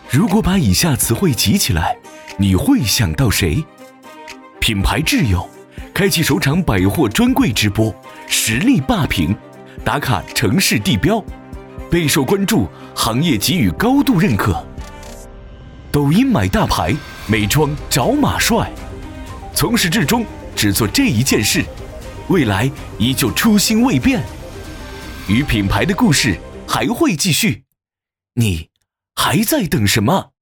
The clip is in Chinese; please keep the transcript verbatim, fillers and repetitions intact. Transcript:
如果把以下词汇集起来，你会想到谁？品牌挚友，开启首场百货专柜直播，实力霸屏，打卡城市地标，备受关注，行业给予高度认可。抖音买大牌，美妆找马帅，从始至终只做这一件事，未来依旧初心未变。与品牌的故事还会继续，你还在等什么？